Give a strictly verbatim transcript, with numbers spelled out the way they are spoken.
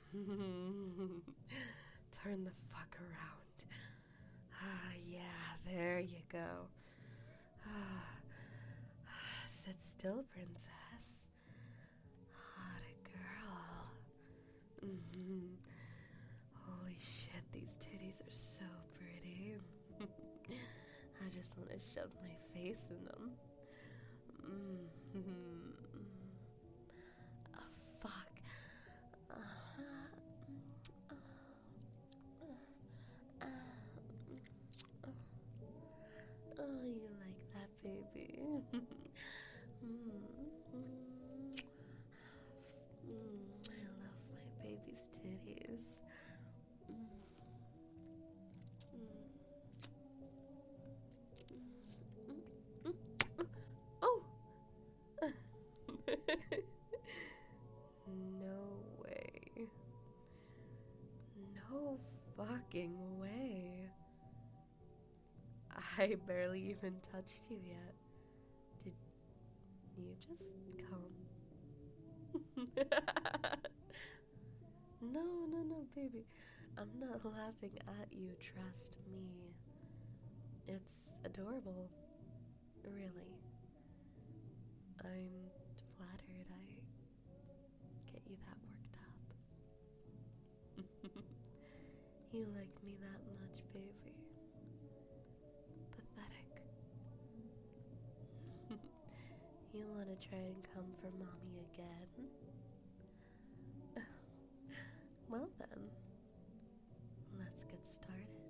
Turn the fuck around. Ah, yeah, there you go. Ah, sit still, princess. Hot girl. Mm-hmm. Holy shit, these titties are so pretty. I just want to shove my face in them. Mm-hmm. Oh, fuck. Uh-huh. Oh, you like that, baby? mm. Mm. I love my baby's titties. Mm. Mm. Oh! No way. No fucking way. I barely even touched you yet. Did you just come? No, no, no, baby. I'm not laughing at you, trust me. It's adorable. Really. I'm flattered I get you that worked up. You like me that much, baby. Pathetic. You wanna try and come for mommy again? Well then, let's get started.